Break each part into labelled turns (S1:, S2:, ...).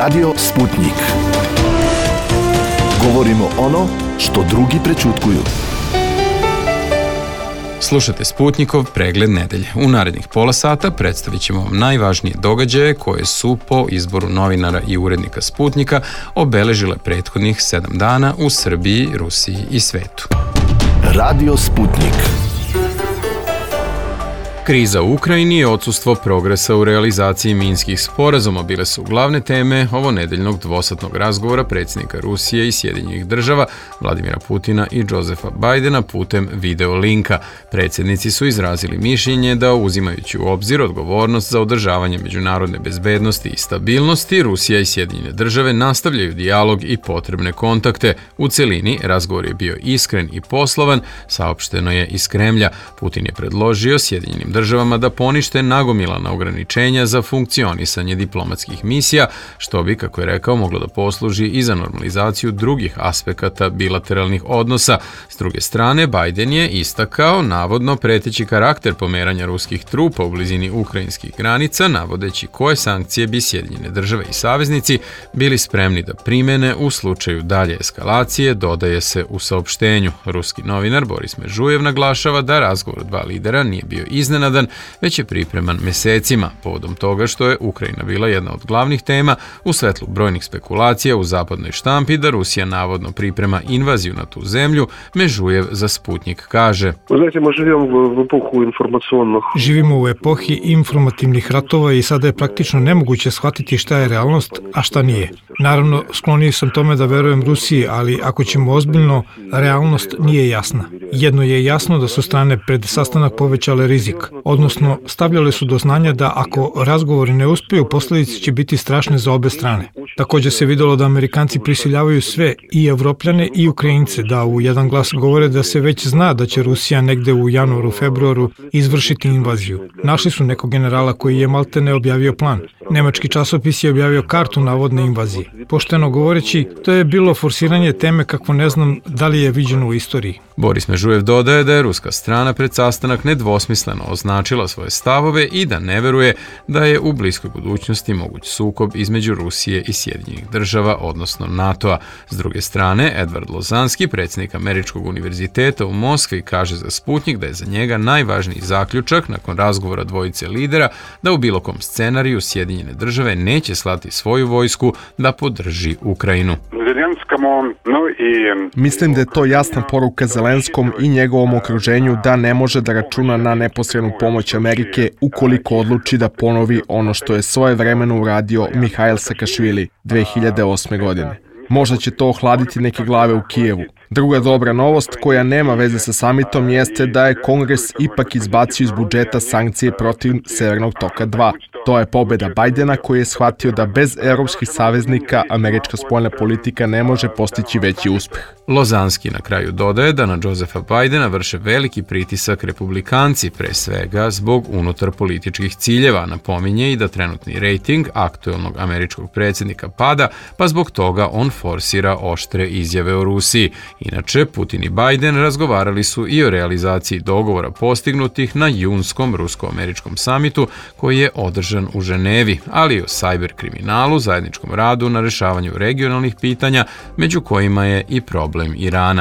S1: Radio Sputnik. Govorimo ono što drugi prećutkuju.
S2: Slušate Sputnikov pregled nedelje. U narednih pola sata predstavit ćemo vam najvažnije događaje koje su po izboru novinara i urednika Sputnika obeležile prethodnih 7 dana u Srbiji, Rusiji i svetu.
S1: Radio Sputnik.
S2: Kriza u Ukrajini i odsustvo progresa u realizaciji minskih sporazuma bile su glavne teme ovo nedeljnog dvosatnog razgovora predsjednika Rusije i Sjedinjenih Država Vladimira Putina i Josefa Bajdena putem video linka. Predsjednici su izrazili mišljenje da, uzimajući u obzir odgovornost za održavanje međunarodne bezbednosti i stabilnosti, Rusija i Sjedinjene Države nastavljaju dijalog i potrebne kontakte. U celini razgovor je bio iskren i poslovan, saopšteno je iz Kremlja. Putin je predložio Sjedinjenim državama da ponište nagomilana ograničenja za funkcionisanje diplomatskih misija, što bi, kako je rekao, moglo da posluži i za normalizaciju drugih aspekata bilateralnih odnosa. S druge strane, Bajden je istakao navodno preteći karakter pomeranja ruskih trupa u blizini ukrajinskih granica, navodeći koje sankcije bi Sjedinjene Države i saveznici bili spremni da primene u slučaju dalje eskalacije, dodaje se u saopštenju. Ruski novinar Boris Mežujev naglašava da razgovor dva lidera nije bio iznenadan, već je pripreman mesecima, povodom toga što je Ukrajina bila jedna od glavnih tema u svetlu brojnih spekulacija u zapadnoj štampi da Rusija navodno priprema invaziju na tu zemlju. Mežujev za Sputnik kaže:
S3: Živimo u epohi informativnih ratova i sada je praktično nemoguće shvatiti šta je realnost, a šta nije. Naravno, skloniji sam tome da verujem Rusiji, ali ako ćemo ozbiljno, realnost nije jasna. Jedno je jasno da su strane pred sastanak povećale rizik, odnosno stavljale su do znanja da ako razgovori ne uspeju, posljedice će biti strašne za obe strane. Također se videlo da Amerikanci prisiljavaju sve, i Evropljane i Ukrajince, da u jedan glas govore da se već zna da će Rusija negde u januaru, februaru izvršiti invaziju. Našli su nekog generala koji je maltene objavio plan. Nemački časopis je objavio kartu navodne invazije. Pošteno govoreći, to je bilo forsiranje teme kakvo ne znam da li je viđeno u istoriji.
S2: Boris Mežujev dodaje da je ruska strana pred sastanak nedvosmisleno označila svoje stavove i da ne veruje da je u bliskoj budućnosti moguć sukob između Rusije i Sjedinjenih Država, odnosno NATO-a. S druge strane, Edward Lozanski, predsjednik Američkog univerziteta u Moskvi, kaže za Sputnik da je za njega najvažniji zaključak nakon razgovora dvojice lidera da u bilo kom scenariju Sjedinjene Države neće slati svoju vojsku da podrži Ukrajinu.
S4: Mislim da je to jasna poruka Zelenskom i njegovom okruženju da ne može da računa na neposrednu pomoć Amerike ukoliko odluči da ponovi ono što je svojevremeno uradio Mihail Sakašvili 2008. godine. Možda će to ohladiti neke glave u Kijevu. Druga dobra novost koja nema veze sa samitom jeste da je Kongres ipak izbacio iz budžeta sankcije protiv Severnog toka 2. To je pobjeda Bajdena koji je shvatio da bez europskih saveznika američka spoljna politika ne može postići veći uspeh.
S2: Lozanski na kraju dodaje da na Josefa Bajdena vrše veliki pritisak republikanci, pre svega zbog unutar političkih ciljeva. Napominje i da trenutni rejting aktuelnog američkog predsjednika pada, pa zbog toga on forsira oštre izjave o Rusiji. Inače, Putin i Bajden razgovarali su i o realizaciji dogovora postignutih na junskom rusko-američkom samitu koji je održan u Ženevi, ali i o sajber kriminalu, zajedničkom radu na rešavanju regionalnih pitanja, među kojima je i problem Irana.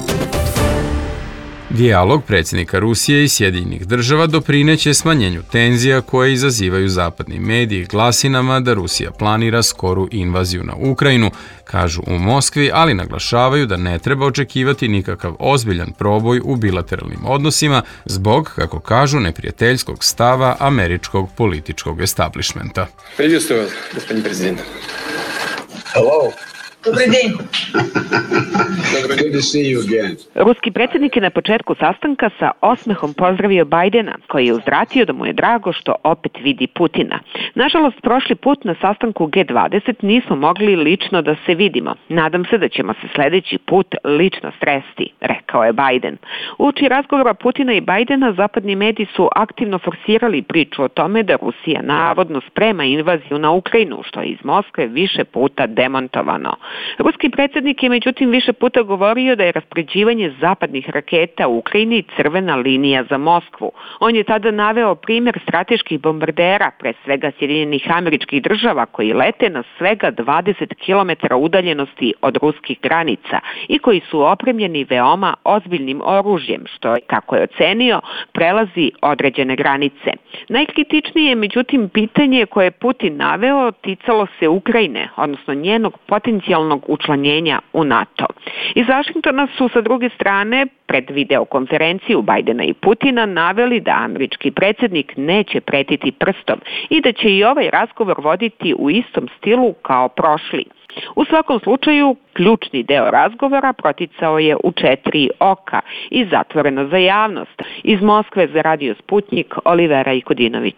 S2: Dijalog predsjednika Rusije i Sjedinjenih Država doprineće smanjenju tenzija koje izazivaju zapadni mediji glasinama da Rusija planira skoru invaziju na Ukrajinu, kažu u Moskvi, ali naglašavaju da ne treba očekivati nikakav ozbiljan proboj u bilateralnim odnosima zbog, kako kažu, neprijateljskog stava američkog političkog establishmenta.
S5: Приветствую вас, господин президент.
S6: Hello.
S7: Добрый день.
S6: Good to see you again.
S7: Ruski predsjednik je na početku sastanka sa osmehom pozdravio Bajdena, koji je uzvratio da mu je drago što opet vidi Putina. Nažalost, prošli put na sastanku G20 nismo mogli lično da se vidimo. Nadam se da ćemo se sljedeći put lično sresti, rekao je Bajden. Uoči razgovora Putina i Bajdena, zapadni mediji su aktivno forsirali priču o tome da Rusija navodno sprema invaziju na Ukrajinu, što je iz Moskve više puta demontovano. Ruski predsjednik je međutim više puta govorio da je raspoređivanje zapadnih raketa u Ukrajini crvena linija za Moskvu. On je tada naveo primjer strateških bombardera, pre svega Sjedinjenih Američkih Država, koji lete na svega 20 km udaljenosti od ruskih granica i koji su opremljeni veoma ozbiljnim oružjem, što, kako je ocenio, prelazi određene granice. Najkritičnije je međutim pitanje koje je Putin naveo ticalo se Ukrajine, odnosno njenog potencijalnog učlanjenja u NATO. Iz Vašingtona su sa druge strane pred videokonferenciju Bajdena i Putina naveli da američki predsjednik neće pretiti prstom i da će i ovaj razgovor voditi u istom stilu kao prošli. U svakom slučaju, ključni deo razgovora proticao je u 4 oka i zatvoreno za javnost. Iz Moskve za Radio Sputnik, Olivera Ikodinović.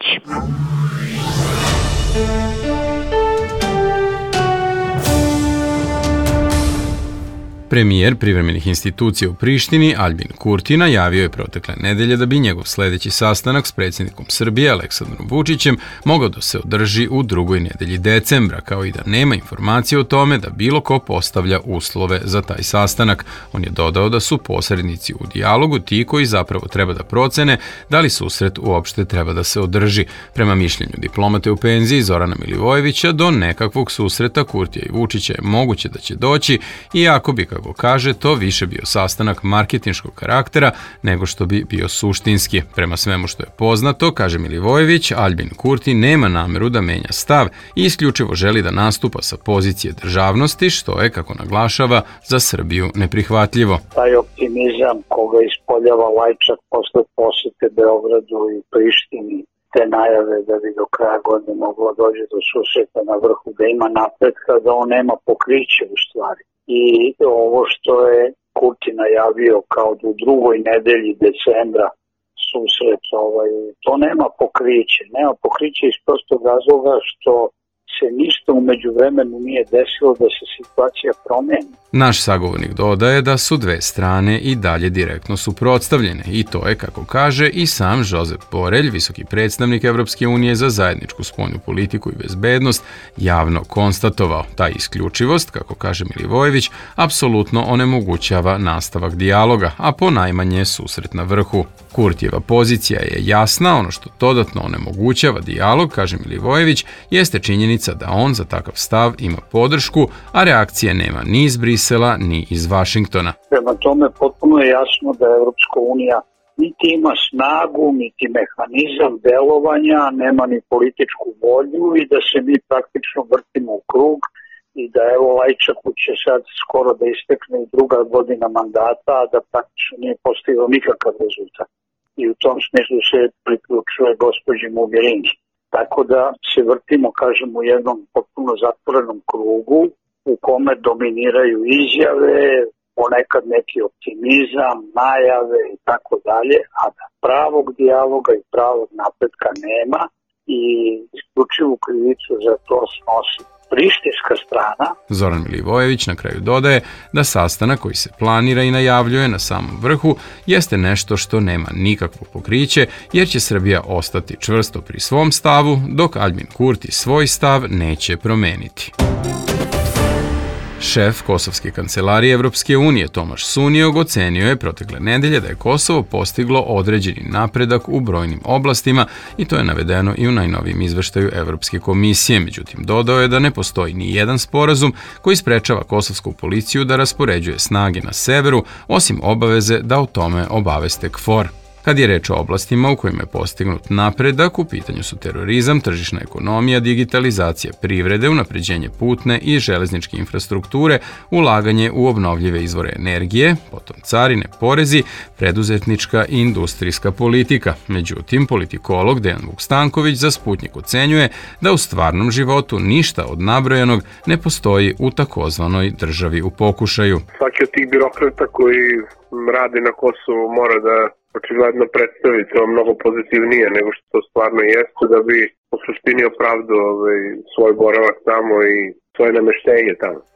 S2: Premijer privremenih institucija u Prištini, Aljbin Kurti, najavio je protekle nedelje da bi njegov sljedeći sastanak s predsjednikom Srbije, Aleksandrom Vučićem, mogao da se održi u drugoj nedelji decembra, kao i da nema informacije o tome da bilo ko postavlja uslove za taj sastanak. On je dodao da su posrednici u dijalogu ti koji zapravo treba da procene da li susret uopšte treba da se održi. Prema mišljenju diplomate u penziji Zorana Milivojevića, do nekakvog susreta Kurtija i Vučića je moguće da će doći, iako bi, kako kaže, to više bio sastanak marketinškog karaktera nego što bi bio suštinski. Prema svemu što je poznato, kaže Milivojević, Aljbin Kurti nema nameru da menja stav i isključivo želi da nastupa sa pozicije državnosti, što je, kako naglašava, za Srbiju neprihvatljivo.
S8: Taj optimizam koga ispoljava Lajčak posle posete Beogradu i Prištini, te najave da bi do kraja godine moglo doći do susreta na vrhu, da ima napretka, da on nema pokriće u stvari. I ovo što je Kurti najavio kao u drugoj nedelji decembra susret, to nema pokriće. Nema pokriće iz prostog razloga što se ništa u međuvremenu nije desilo da se situacija promeni.
S2: Naš sagovornik dodaje da su dve strane i dalje direktno suprotstavljene i to je, kako kaže, i sam Josep Borrell, visoki predstavnik Evropske unije za zajedničku spoljnu politiku i bezbednost, javno konstatovao. Ta isključivost, kako kaže Milivojević, apsolutno onemogućava nastavak dijaloga, a ponajmanje susret na vrhu. Kurtijeva pozicija je jasna, ono što dodatno onemogućava dijalog, kaže Milivojević, jeste činjenica da on za takav stav ima podršku, a reakcije nema ni iz Brisela, ni iz Vašingtona.
S8: Prema tome, potpuno je jasno da Evropska unija niti ima snagu, niti mehanizam delovanja, nema ni političku volju i da se mi praktično vrtimo u krug i da evo Lajčaku će sad skoro da istekne i druga godina mandata, a da praktično nije postigao nikakav rezultat. I u tom smislu se priključuje gospođi Mogherini. Tako da se vrtimo, kažem, u jednom potpuno zatvorenom krugu u kome dominiraju izjave, ponekad neki optimizam, najave i tako dalje, a da pravog dijaloga i pravog napretka nema i isključivu krivicu za to snosi prištinska strana.
S2: Zoran Milivojević na kraju dodaje da sastanak koji se planira i najavljuje na samom vrhu jeste nešto što nema nikakvo pokriće, jer će Srbija ostati čvrsto pri svom stavu, dok Aljbin Kurti svoj stav neće promeniti. Šef Kosovske kancelarije Evropske unije Tomaš Suniog ocenio je protekle nedelje da je Kosovo postiglo određeni napredak u brojnim oblastima i to je navedeno i u najnovijem izveštaju Evropske komisije. Međutim, dodao je da ne postoji ni jedan sporazum koji sprečava kosovsku policiju da raspoređuje snage na severu, osim obaveze da o tome obaveste KFOR. Kad je reč o oblastima u kojima je postignut napredak, u pitanju su terorizam, tržišna ekonomija, digitalizacija privrede, unapređenje putne i železničke infrastrukture, ulaganje u obnovljive izvore energije, potom carine, porezi, preduzetnička i industrijska politika. Međutim, politikolog Dejan Vukstanković za Sputnik ocenjuje da u stvarnom životu ništa od nabrojanog ne postoji u takozvanoj državi u pokušaju.
S9: Svaki od tih birokrata koji radi na Kosovu mora da očigledno predstavi to mnogo pozitivnije nego što to stvarno jeste, da bi u suštini opravdao svoj boravak tamo i svoje nameštenje tamo.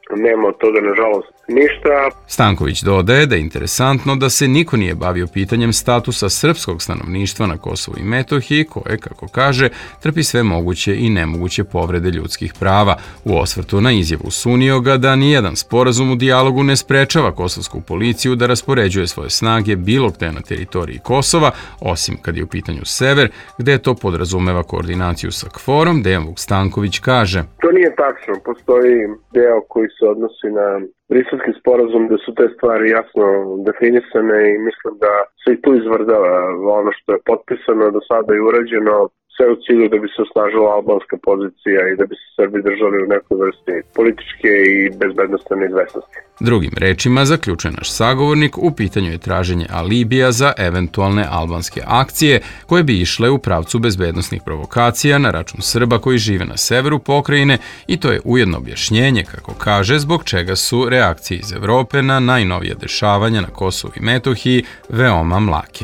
S9: nema od toga nažalost ništa.
S2: Stanković dodaje da je interesantno da se niko nije bavio pitanjem statusa srpskog stanovništva na Kosovu i Metohiji, koje, kako kaže, trpi sve moguće i nemoguće povrede ljudskih prava. U osvrtu na izjavu Sunioga da nijedan sporazum u dijalogu ne sprečava kosovsku policiju da raspoređuje svoje snage bilo gde na teritoriji Kosova, osim kad je u pitanju sever, gde to podrazumeva koordinaciju sa KFOR-om, Dejan Vuk Stanković kaže:
S9: To nije tačno, postoji deo koji se odnosi na Briselski sporazum, da su te stvari jasno definisane i mislim da se i tu izvrdava ono što je potpisano, do sada i urađeno, sve u cilju da bi se osnažila albanska pozicija i da bi se Srbi držali u nekoj vrsti političke i bezbednostne neizvesnosti.
S2: Drugim rečima, zaključuje naš sagovornik, u pitanju je traženje alibija za eventualne albanske akcije koje bi išle u pravcu bezbednostnih provokacija na račun Srba koji žive na severu pokrajine i to je ujedno objašnjenje, kako kaže, zbog čega su reakcije iz Evrope na najnovija dešavanja na Kosovu i Metohiji veoma mlake.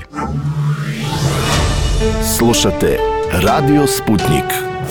S1: Slušate Radio Sputnik.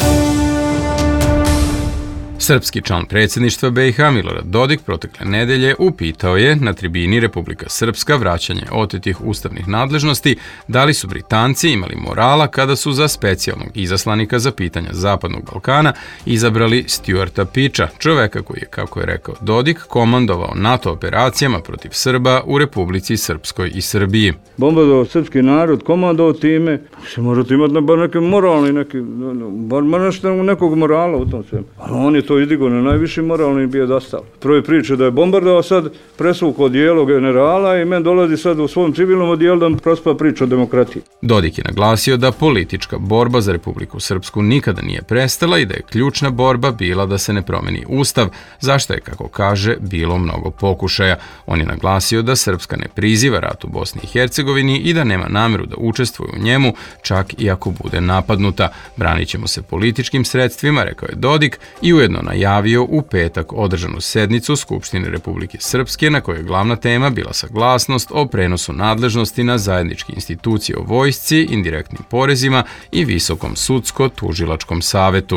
S2: Srpski član predsjedništva BiH Milorad Dodik protekle nedelje upitao je na tribini Republika Srpska vraćanje otetih ustavnih nadležnosti da li su Britanci imali morala kada su za specijalnog izaslanika za pitanja Zapadnog Balkana izabrali Stuarta Piča, čoveka koji je, kako je rekao Dodik, komandovao NATO operacijama protiv Srba u Republici Srpskoj i Srbiji.
S10: Bombardovao srpski narod, komandovao time, se morate imati bar neke moralni, bar nešto nekog morala u tom svemu. Ali on je to izdigo na najviši moralni pijedestal. Prve priče da je bombardovao, sad presvukao odijelo generala i men dolazi sad u svom civilnom odijelu da prospa priča o demokratiji.
S2: Dodik je naglasio da politička borba za Republiku Srpsku nikada nije prestala i da je ključna borba bila da se ne promeni ustav, zašto je, kako kaže, bilo mnogo pokušaja. On je naglasio da Srpska ne priziva rat u Bosni i Hercegovini i da nema nameru da učestvuje u njemu, čak i ako bude napadnuta. Branit ćemo se političkim sredstvima, rekao je Dodik i ujedno najavio u petak održanu sednicu Skupštine Republike Srpske na kojoj je glavna tema bila saglasnost o prenosu nadležnosti na zajedničke institucije o vojsci, indirektnim porezima i Visokom sudsko-tužilačkom savetu.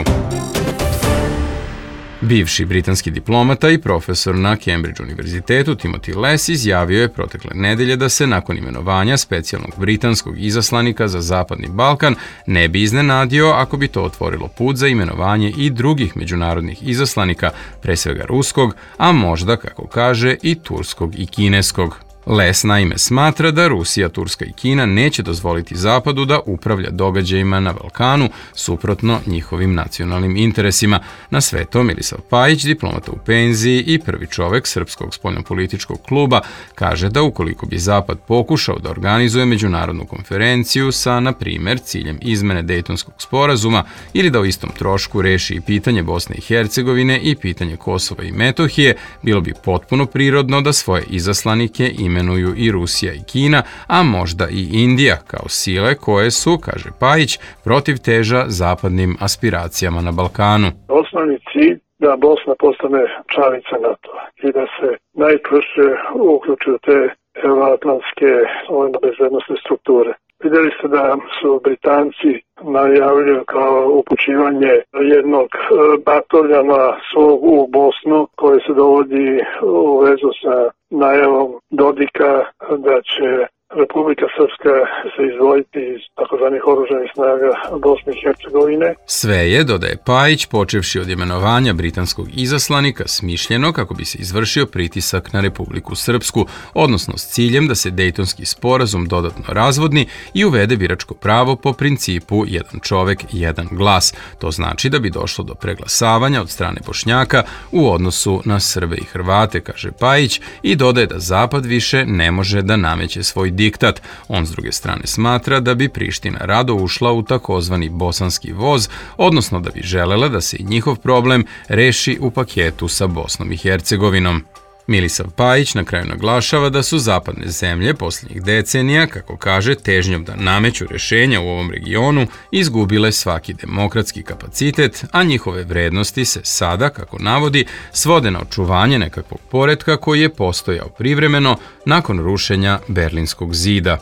S2: Bivši britanski diplomata i profesor na Cambridge univerzitetu Timothy Less izjavio je protekle nedelje da se nakon imenovanja specijalnog britanskog izaslanika za Zapadni Balkan ne bi iznenadio ako bi to otvorilo put za imenovanje i drugih međunarodnih izaslanika, pre svega ruskog, a možda, kako kaže, i turskog i kineskog. Les naime smatra da Rusija, Turska i Kina neće dozvoliti Zapadu da upravlja događajima na Balkanu suprotno njihovim nacionalnim interesima. Na sve to Milisav Pajić, diplomata u penziji i prvi čovek Srpskog spoljnopolitičkog kluba, kaže da ukoliko bi Zapad pokušao da organizuje međunarodnu konferenciju sa, na primjer, ciljem izmene Dejtonskog sporazuma ili da o istom trošku reši i pitanje Bosne i Hercegovine i pitanje Kosova i Metohije, bilo bi potpuno prirodno da svoje izaslanike imenuju i Rusija i Kina, a možda i Indija kao sile koje su, kaže Pajić, protiv teža zapadnim aspiracijama na Balkanu.
S11: Osnovni cilj da Bosna postane članica NATO-a i da se najčvršće uključi u te euroatlantske bezbednosne strukture. Vidjeli ste da su Britanci najavili kao upućivanje jednog bataljona svog u Bosnu koji se dovodi u vezu sa najavom Dodika da će Republika Srpska se izdvojiti iz takozvanih oružanih snaga Bosne i Hercegovine.
S2: Sve je, dodaje Pajić, počevši od imenovanja britanskog izaslanika, smišljeno kako bi se izvršio pritisak na Republiku Srpsku, odnosno s ciljem da se Dejtonski sporazum dodatno razvodni i uvede biračko pravo po principu jedan čovek, jedan glas. To znači da bi došlo do preglasavanja od strane Bošnjaka u odnosu na Srbe i Hrvate, kaže Pajić, i dodaje da Zapad više ne može da nameće svoj diktat. On s druge strane smatra da bi Priština rado ušla u takozvani bosanski voz, odnosno da bi želela da se i njihov problem reši u paketu sa Bosnom i Hercegovinom. Milisav Pajić na kraju naglašava da su zapadne zemlje posljednjih decenija, kako kaže, težnjom da nameću rješenja u ovom regionu, izgubile svaki demokratski kapacitet, a njihove vrednosti se sada, kako navodi, svode na očuvanje nekakvog poretka koji je postojao privremeno nakon rušenja Berlinskog zida.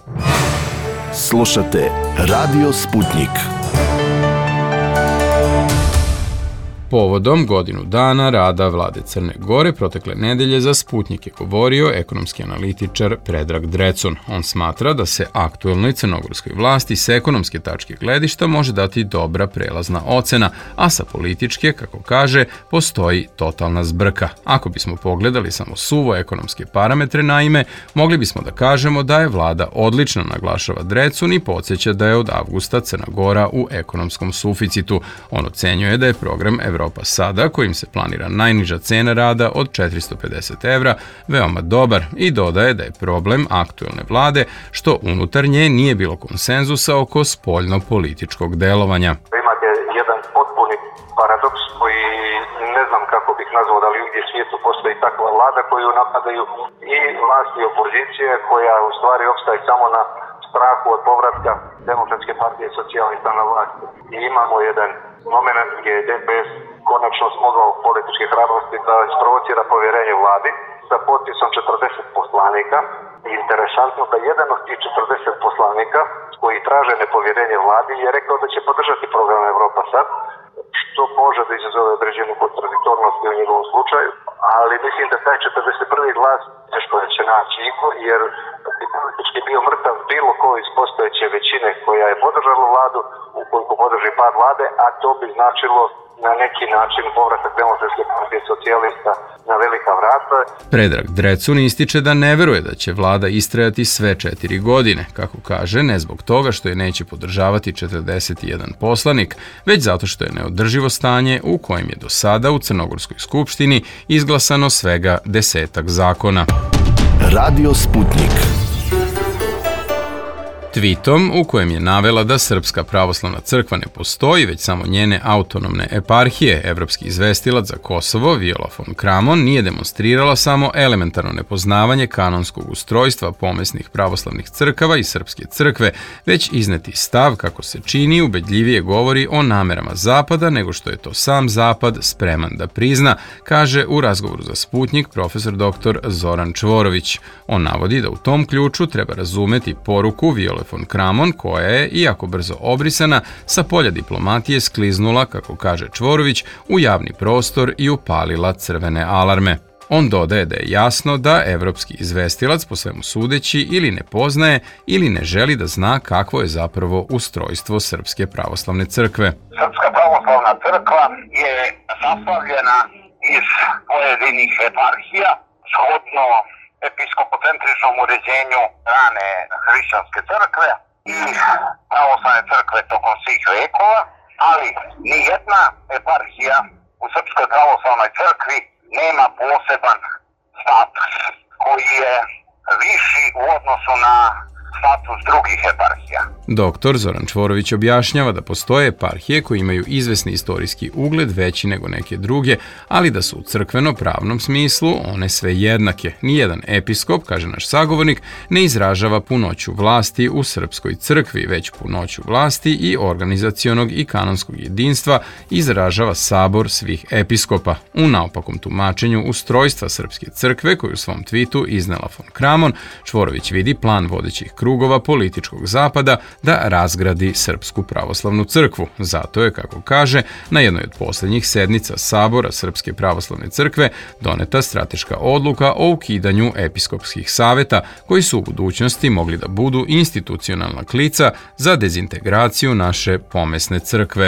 S1: Slušate Radio Sputnik.
S2: Povodom godinu dana rada vlade Crne Gore protekle nedelje za Sputnjik je govorio ekonomski analitičar Predrag Drecun. On smatra da se aktuelnoj crnogorskoj vlasti s ekonomske tačke gledišta može dati dobra prelazna ocena, a sa političke, kako kaže, postoji totalna zbrka. Ako bismo pogledali samo suvo ekonomske parametre, naime, mogli bismo da kažemo da je vlada odlična, naglašava Drecun i podsjeća da je od avgusta Crna Gora u ekonomskom suficitu. On ocenjuje da je program Evropa sada, kojim se planira najniža cena rada od 450 evra, veoma dobar i dodaje da je problem aktuelne vlade što unutar nje nije bilo konsenzusa oko spoljno-političkog delovanja.
S12: Imate jedan potpuni paradoks koji ne znam kako bih nazvao, da li u svijetu postoji takva vlada koju napadaju i vlast i opozicija koja u stvari opstaje samo na strahu od povratka Demokratske partije socijalista na vlast. I imamo jedan moment gdje je DPS konačno smogao političke hrabrosti da isprovocira povjerenje vladi sa potpisom 40 poslanika. Interesantno da jedan od tih 40 poslanika koji traže nepovjerenje vladi je rekao da će podržati program Evropa sad, što može da izazove određenu kontradiktornost u njegovom slučaju, ali mislim da taj 41. glas teško da će naći iko, jer bi politički bio mrtav bilo ko iz postojeće većine koja je podržala vladu, ukoliko podrži pad vlade, a to bi značilo na neki način povratak Demokratske partije socijalista na velika vrata.
S2: Predrag Drecun ističe da ne veruje da će vlada istrajati sve 4 godine, kako kaže, ne zbog toga što je neće podržavati 41 poslanik, već zato što je neodrživo stanje u kojem je do sada u Crnogorskoj skupštini izglasano svega 10 zakona.
S1: Radio Sputnik.
S2: Tweetom u kojem je navela da Srpska pravoslavna crkva ne postoji, već samo njene autonomne eparhije, evropski izvestilac za Kosovo Viola von Kramon nije demonstrirala samo elementarno nepoznavanje kanonskog ustrojstva pomesnih pravoslavnih crkava i Srpske crkve, već izneti stav, kako se čini, ubedljivije govori o namerama Zapada nego što je to sam Zapad spreman da prizna, kaže u razgovoru za Sputnjik profesor dr. Zoran Čvorović. On navodi da u tom ključu treba razumeti poruku Viole von Kramon, koja je, iako brzo obrisana, sa polja diplomatije skliznula, kako kaže Čvorović, u javni prostor i upalila crvene alarme. On dodaje da je jasno da evropski izvestilac po svemu sudeći ili ne poznaje ili ne želi da zna kakvo je zapravo ustrojstvo Srpske pravoslavne crkve.
S13: Srpska pravoslavna crkva je sastavljena iz pojedinih eparhija, shodno episkopocentričnom uređenju rane hrišćanske crkve i pravoslavne crkve tokom svih vekova, ali ni jedna eparhija u Srpskoj pravoslavnoj crkvi nema poseban status koji je viši u odnosu na status drugih eparhija.
S2: Doktor Zoran Čvorović objašnjava da postoje eparhije koji imaju izvesni istorijski ugled veći nego neke druge, ali da su u crkveno-pravnom smislu one sve jednake. Nijedan episkop, kaže naš sagovornik, ne izražava punoću vlasti u Srpskoj crkvi, već punoću vlasti i organizacionog i kanonskog jedinstva izražava sabor svih episkopa. U naopakom tumačenju ustrojstva Srpske crkve, koju u svom twitu iznela von Kramon, Čvorović vidi plan vodećih krugova političkog zapada da razgradi Srpsku pravoslavnu crkvu. Zato je, kako kaže, na jednoj od posljednjih sednica Sabora Srpske pravoslavne crkve doneta strateška odluka o ukidanju episkopskih saveta, koji su u budućnosti mogli da budu institucionalna klica za dezintegraciju naše pomesne crkve.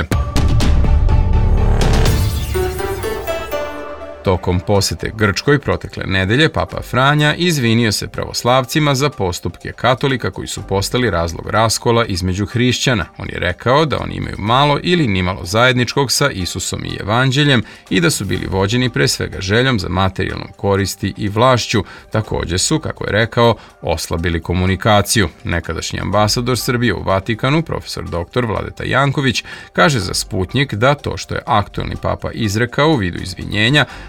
S2: Tokom posete Grčkoj protekle nedelje, Papa Franja izvinio se pravoslavcima za postupke katolika koji su postali razlog raskola između hrišćana. On je rekao da oni imaju malo ili nimalo zajedničkog sa Isusom i Evanđeljem i da su bili vođeni pre svega željom za materijalnom koristi i vlašću. Također su, kako je rekao, oslabili komunikaciju. Nekadašnji ambasador Srbije u Vatikanu, profesor dr. Vladeta Janković, kaže za Sputnjik da to što je aktuelni papa izrekao u vidu izvinjenja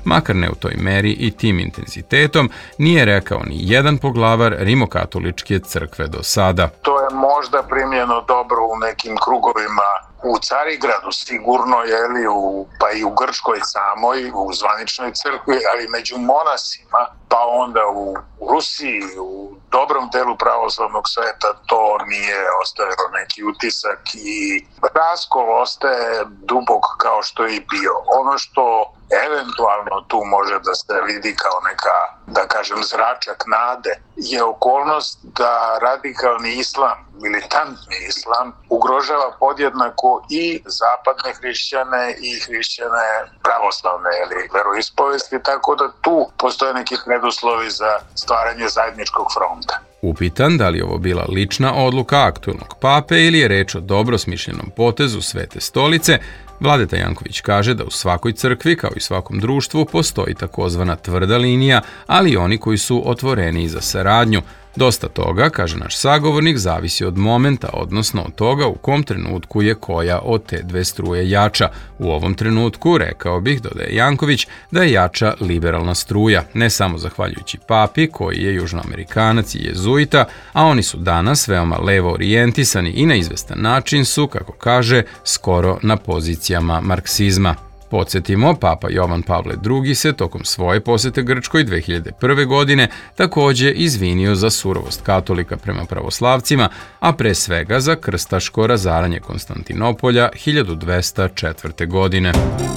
S2: makar ne u toj meri i tim intenzitetom, nije rekao ni jedan poglavar Rimokatoličke crkve do sada.
S14: To je možda primljeno dobro u nekim krugovima u Carigradu, sigurno, pa i u Grčkoj samoj, u zvaničnoj crkvi, ali među monasima, pa onda u Rusiji, u dobrom delu pravoslavnog sveta, to nije ostavilo neki utisak i raskol ostaje dubok kao što je i bio. Ono što eventualno tu može da se vidi kao neka, da kažem, zračak nade, je okolnost da radikalni islam, militantni islam, ugrožava podjednako i zapadne hrišćane i hrišćane pravoslavne veroispovesti, tako da tu postoje neki preduslovi za stvaranje zajedničkog fronta.
S2: Upitan da li je ovo bila lična odluka aktuelnog pape ili je reč o dobro smišljenom potezu Svete stolice, Vladeta Janković kaže da u svakoj crkvi, kao i svakom društvu, postoji takozvana tvrda linija, ali i oni koji su otvoreni za saradnju. Dosta toga, kaže naš sagovornik, zavisi od momenta, odnosno od toga u kom trenutku je koja od te dve struje jača. U ovom trenutku, rekao bih, dodaje Janković, da je jača liberalna struja, ne samo zahvaljujući papi, koji je južnoamerikanac i jezuita, a oni su danas veoma levo orijentisani i na izvestan način su, kako kaže, skoro na pozicijama marksizma. Podsjetimo, papa Jovan Pavle II se tokom svoje posete Grčkoj 2001. godine takođe izvinio za surovost katolika prema pravoslavcima, a pre svega za krstaško razaranje Konstantinopolja 1204. godine.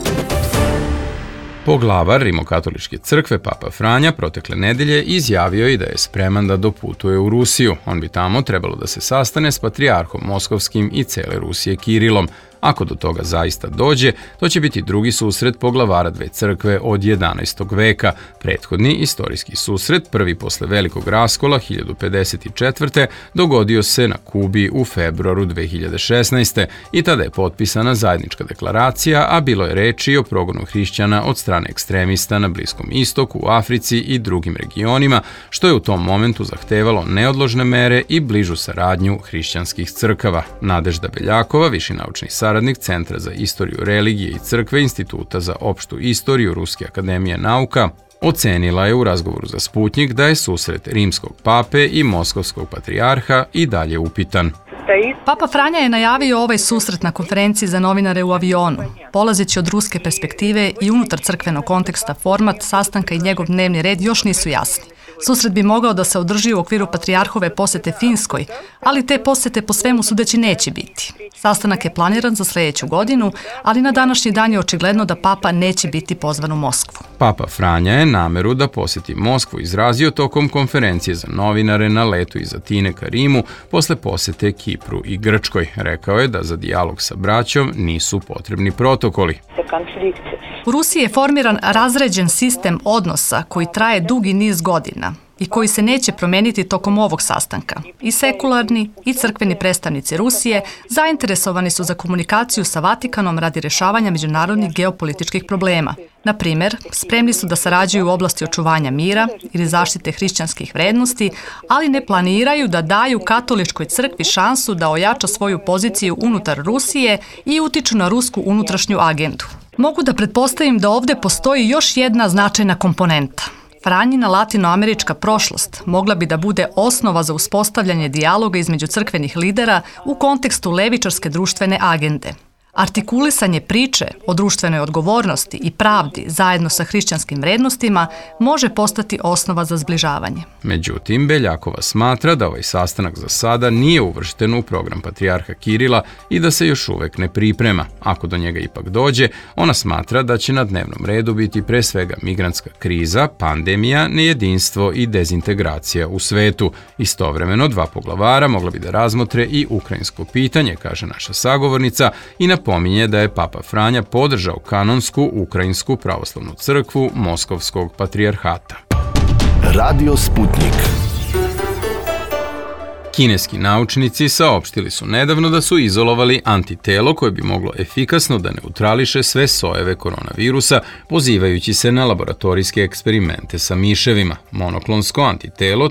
S2: Poglavar Rimokatoličke crkve, papa Franja, protekle nedelje izjavio je da je spreman da doputuje u Rusiju. On bi tamo trebalo da se sastane s patrijarhom moskovskim i cele Rusije Kirilom. Ako do toga zaista dođe, to će biti drugi susret poglavara dve crkve od 11. veka. Prethodni istorijski susret, prvi posle velikog raskola 1054. dogodio se na Kubi u februaru 2016. i tada je potpisana zajednička deklaracija, a bilo je reči o progonu hrišćana od strane ekstremista na Bliskom istoku, u Africi i drugim regionima, što je u tom momentu zahtevalo neodložne mere i bližu saradnju hrišćanskih crkava. Nadežda Beljakova, viši naučni saradnik Centra za istoriju religije i crkve Instituta za opštu istoriju Ruske akademije nauka, ocenila je u razgovoru za Sputnjik da je susret rimskog pape i moskovskog patrijarha i dalje upitan.
S15: Papa Franja je najavio ovaj susret na konferenciji za novinare u avionu. Polazeći od ruske perspektive i unutar crkvenog konteksta, format sastanka i njegov dnevni red još nisu jasni. Susret bi mogao da se održi u okviru patrijarhove posete Finskoj, ali te posete po svemu sudeći neće biti. Sastanak je planiran za sljedeću godinu, ali na današnji dan je očigledno da papa neće biti pozvan u Moskvu.
S2: Papa Franja je nameru da poseti Moskvu izrazio tokom konferencije za novinare na letu iz Atine ka Rimu posle posete Kipru i Grčkoj. Rekao je da za dijalog sa braćom nisu potrebni protokoli.
S15: U Rusiji je formiran razređen sistem odnosa koji traje dugi niz godina i koji se neće promeniti tokom ovog sastanka. I sekularni i crkveni predstavnici Rusije zainteresovani su za komunikaciju sa Vatikanom radi rešavanja međunarodnih geopolitičkih problema. Na primer, spremni su da sarađuju u oblasti očuvanja mira ili zaštite hrišćanskih vrednosti, ali ne planiraju da daju katoličkoj crkvi šansu da ojača svoju poziciju unutar Rusije i utiču na rusku unutrašnju agendu. Mogu da pretpostavim da ovde postoji još jedna značajna komponenta. Franjina latinoamerička prošlost mogla bi da bude osnova za uspostavljanje dijaloga između crkvenih lidera u kontekstu levičarske društvene agende. Artikulisanje priče o društvenoj odgovornosti i pravdi zajedno sa hrišćanskim vrednostima može postati osnova za zbližavanje.
S2: Međutim, Beljakova smatra da ovaj sastanak za sada nije uvršten u program patrijarha Kirila i da se još uvek ne priprema. Ako do njega ipak dođe, ona smatra da će na dnevnom redu biti pre svega migrantska kriza, pandemija, nejedinstvo i dezintegracija u svetu. Istovremeno, dva poglavara mogla bi da razmotre i ukrajinsko pitanje, kaže naša sagovornica, i napominje da je papa Franja podržao kanonsku Ukrajinsku pravoslavnu crkvu Moskovskog patrijarhata.
S1: Radio Sputnik.
S2: Kineski naučnici saopštili su nedavno da su izolovali antitelo koje bi moglo efikasno da neutrališe sve sojeve koronavirusa, pozivajući se na laboratorijske eksperimente sa miševima. Monoklonsko antitelo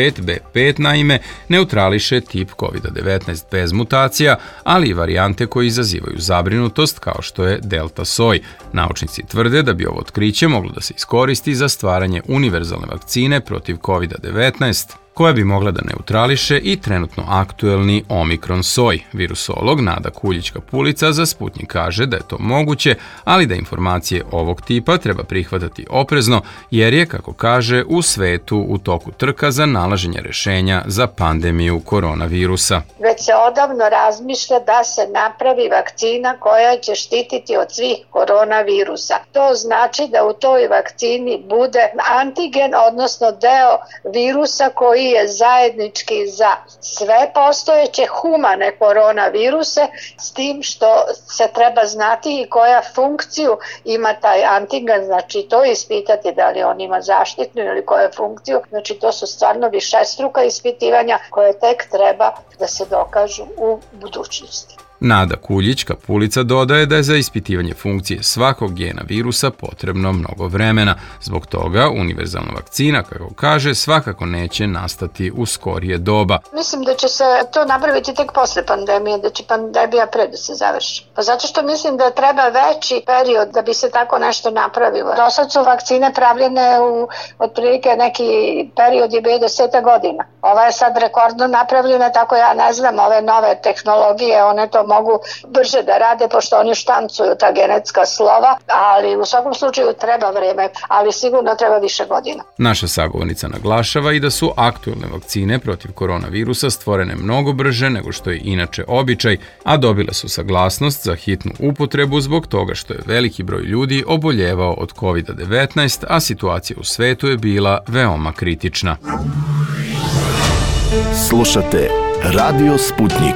S2: 35B5 naime neutrališe tip COVID-19 bez mutacija, ali i varijante koje izazivaju zabrinutost kao što je delta soj. Naučnici tvrde da bi ovo otkriće moglo da se iskoristi za stvaranje univerzalne vakcine protiv COVID-19, koja bi mogla da neutrališe i trenutno aktuelni omikron soj. Virusolog Nada Kuljić-Kapulica za Sputnjik kaže da je to moguće, ali da informacije ovog tipa treba prihvatati oprezno, jer je, kako kaže, u svetu u toku trka za nalaženje rešenja za pandemiju koronavirusa.
S16: Već se odavno razmišlja da se napravi vakcina koja će štititi od svih koronavirusa. To znači da u toj vakcini bude antigen, odnosno deo virusa koji je zajednički za sve postojeće humane koronaviruse, s tim što se treba znati i koja funkciju ima taj antigen, znači to ispitati da li on ima zaštitnu ili koju funkciju, znači to su stvarno višestruka ispitivanja koje tek treba da se dokažu u budućnosti.
S2: Nada Kuljić-Kapulica dodaje da je za ispitivanje funkcije svakog gena virusa potrebno mnogo vremena. Zbog toga univerzalna vakcina, kako kaže, svakako neće nastati u skorije doba.
S16: Mislim da će se to napraviti tek posle pandemije, da će pandemija pre da se završi. Pa zato što mislim da treba veći period da bi se tako nešto napravilo. Do sad su vakcine pravljene u otprilike neki period je bio 10 godina. Ova je sad rekordno napravljena, tako ja ne znam, ove nove tehnologije, one to mogu brže da rade pošto oni štancuju ta genetska slova, ali u svakom slučaju treba vreme, ali sigurno treba više godina.
S2: Naša sagovornica naglašava i da su aktuelne vakcine protiv koronavirusa stvorene mnogo brže nego što je inače običaj, a dobile su saglasnost za hitnu upotrebu zbog toga što je veliki broj ljudi oboljevao od COVID-19, a situacija u svetu je bila veoma kritična.
S1: Slušate Radio Sputnik.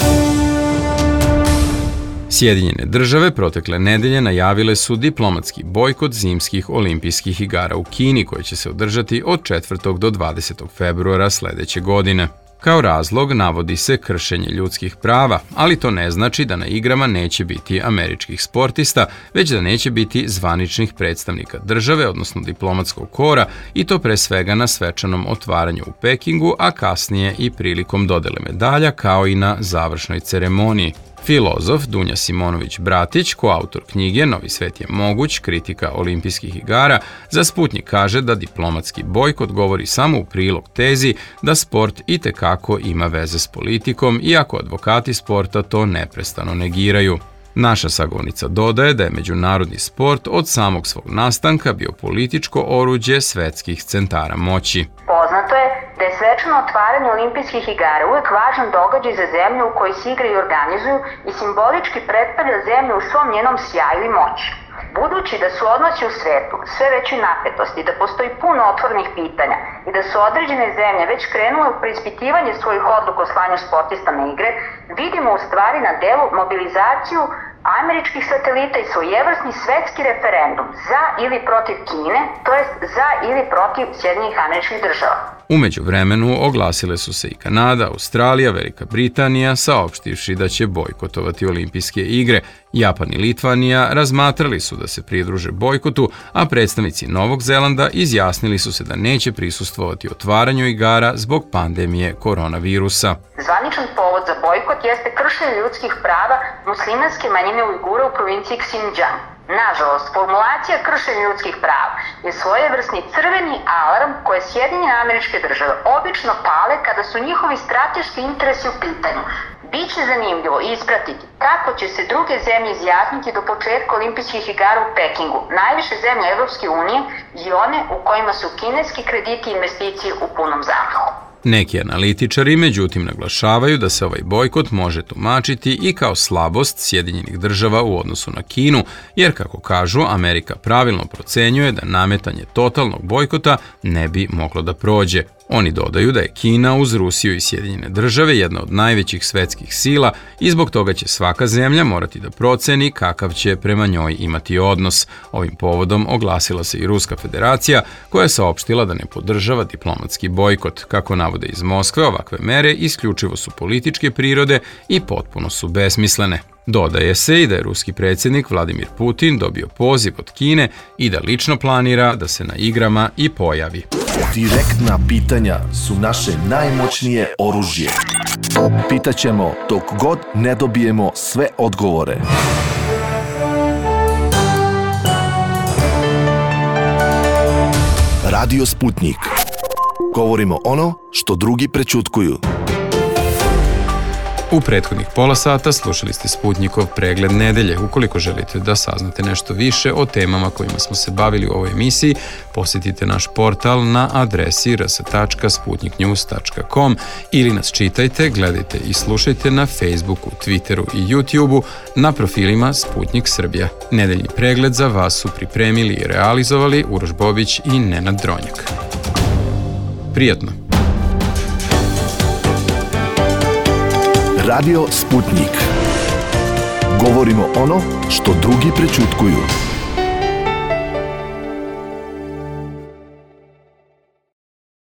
S2: Sjedinjene države protekle nedelje najavile su diplomatski bojkot zimskih olimpijskih igara u Kini koje će se održati od 4. do 20. februara sledeće godine. Kao razlog navodi se kršenje ljudskih prava, ali to ne znači da na igrama neće biti američkih sportista, već da neće biti zvaničnih predstavnika države, odnosno diplomatskog kora, i to pre svega na svečanom otvaranju u Pekingu, a kasnije i prilikom dodele medalja, kao i na završnoj ceremoniji. Filozof Dunja Simonović-Bratić, koautor knjige Novi svet je moguć, kritika olimpijskih igara, za Sputnjik kaže da diplomatski bojkot govori samo u prilog tezi da sport itekako ima veze s politikom, iako advokati sporta to neprestano negiraju. Naša sagovornica dodaje da je međunarodni sport od samog svog nastanka bio političko oruđe svetskih centara moći.
S17: Poznato je da je svečano otvaranje olimpijskih igara uvek važan događaj za zemlju u kojoj se igre i organizuju i simbolički predstavlja zemlju u svom njenom sjaju i moći. Budući da su odnosi u svetu sve veće napetosti, da postoji puno otvornih pitanja i da su određene zemlje već krenule u preispitivanje svojih odluka o slanju sportista na igre, vidimo u stvari na delu mobilizaciju američkih satelita i svojevrsni svetski referendum za ili protiv Kine, to jest za ili protiv Sjedinjenih Američkih Država.
S2: U međuvremenu oglasile su se i Kanada, Australija, Velika Britanija, saopštivši da će bojkotovati olimpijske igre. Japan i Litvanija razmatrali su da se pridruže bojkotu, a predstavnici Novog Zelanda izjasnili su se da neće prisustvovati otvaranju igara zbog pandemije koronavirusa.
S17: Zvaničan povod za bojkot jeste kršenje ljudskih prava muslimanske manjine Ujgura u provinciji Xinjiang. Nažalost, formulacija kršenja ljudskih prava je svojevrsni crveni alarm koje Sjedinjene Američke Države obično pale kada su njihovi strateški interesi u pitanju. Biće zanimljivo ispratiti kako će se druge zemlje izjasniti do početka olimpijskih igara u Pekingu, najviše zemlje Evropske unije i one u kojima su kineski krediti i investicije u punom zamahu.
S2: Neki analitičari, međutim, naglašavaju da se ovaj bojkot može tumačiti i kao slabost Sjedinjenih država u odnosu na Kinu, jer, kako kažu, Amerika pravilno procenjuje da nametanje totalnog bojkota ne bi moglo da prođe. Oni dodaju da je Kina uz Rusiju i Sjedinjene države jedna od najvećih svetskih sila i zbog toga će svaka zemlja morati da proceni kakav će prema njoj imati odnos. Ovim povodom oglasila se i Ruska federacija koja je saopštila da ne podržava diplomatski bojkot. Kako navode iz Moskve, ovakve mere isključivo su političke prirode i potpuno su besmislene. Dodaje se i da je ruski predsjednik Vladimir Putin dobio poziv od Kine i da lično planira da se na igrama i pojavi.
S1: Direktna pitanja su naše najmoćnije oružje. Pitaćemo dok god ne dobijemo sve odgovore. Radio Sputnik. Govorimo ono što drugi prećutkuju.
S2: U prethodnih pola sata slušali ste Sputnikov pregled nedelje. Ukoliko želite da saznate nešto više o temama kojima smo se bavili u ovoj emisiji, posjetite naš portal na adresi rs.sputniknews.com ili nas čitajte, gledajte i slušajte na Facebooku, Twitteru i YouTubeu na profilima Sputnik Srbija. Nedeljni pregled za vas su pripremili i realizovali Uroš Bobić i Nenad Dronjak. Prijatno!
S1: Radio Sputnik. Govorimo ono što drugi prećutkuju.